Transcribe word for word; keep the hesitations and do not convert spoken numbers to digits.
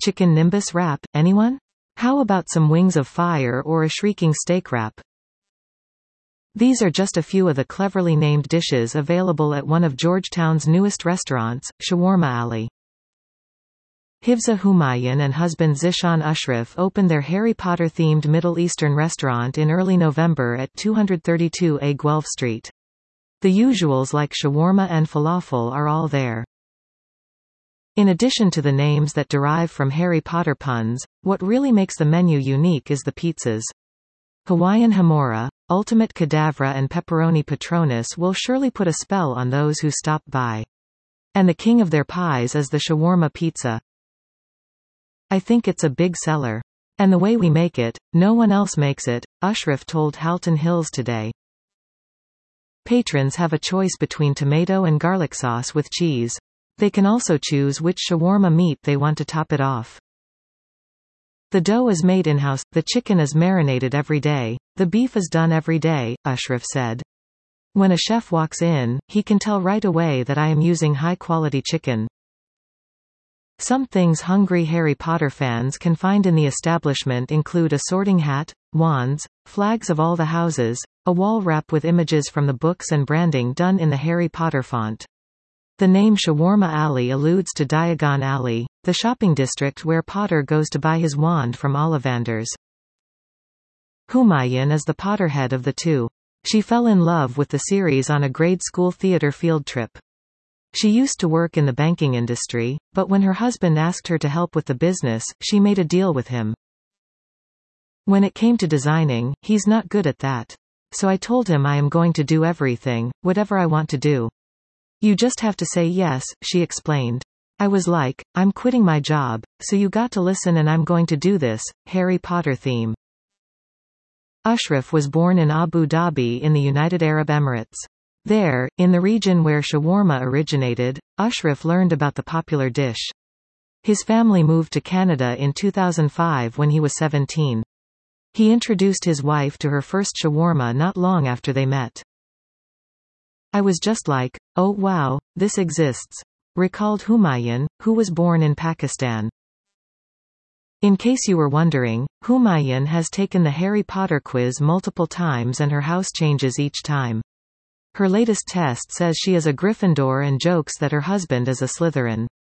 Chicken Nimbus wrap, anyone? How about some wings of fire or a shrieking steak wrap? These are just a few of the cleverly named dishes available at one of Georgetown's newest restaurants, Shawarma Alley. Hifza Humayun and husband Zishan Ashraf opened their Harry Potter-themed Middle Eastern restaurant in early November at two thirty-two A Guelph Street. The usuals like shawarma and falafel are all there. In addition to the names that derive from Harry Potter puns, what really makes the menu unique is the pizzas. Hawaiian Hamora, Ultimate Cadavra and Pepperoni Patronus will surely put a spell on those who stop by. And the king of their pies is the shawarma pizza. I think it's a big seller. And the way we make it, no one else makes it, Ashraf told Halton Hills today. Patrons have a choice between tomato and garlic sauce with cheese. They can also choose which shawarma meat they want to top it off. The dough is made in-house, the chicken is marinated every day, the beef is done every day, Ashraf said. When a chef walks in, he can tell right away that I am using high-quality chicken. Some things hungry Harry Potter fans can find in the establishment include a sorting hat, wands, flags of all the houses, a wall wrap with images from the books and branding done in the Harry Potter font. The name Shawarma Alley alludes to Diagon Alley, the shopping district where Potter goes to buy his wand from Ollivanders. Humayun is the Potterhead of the two. She fell in love with the series on a grade school theater field trip. She used to work in the banking industry, but when her husband asked her to help with the business, she made a deal with him. When it came to designing, he's not good at that. So I told him I am going to do everything, whatever I want to do. You just have to say yes, she explained. I was like, I'm quitting my job, so you got to listen and I'm going to do this, Harry Potter theme. Ashraf was born in Abu Dhabi in the United Arab Emirates. There, in the region where shawarma originated, Ashraf learned about the popular dish. His family moved to Canada in two thousand five when he was seventeen. He introduced his wife to her first shawarma not long after they met. I was just like, oh wow, this exists, recalled Humayun, who was born in Pakistan. In case you were wondering, Humayun has taken the Harry Potter quiz multiple times and her house changes each time. Her latest test says she is a Gryffindor and jokes that her husband is a Slytherin.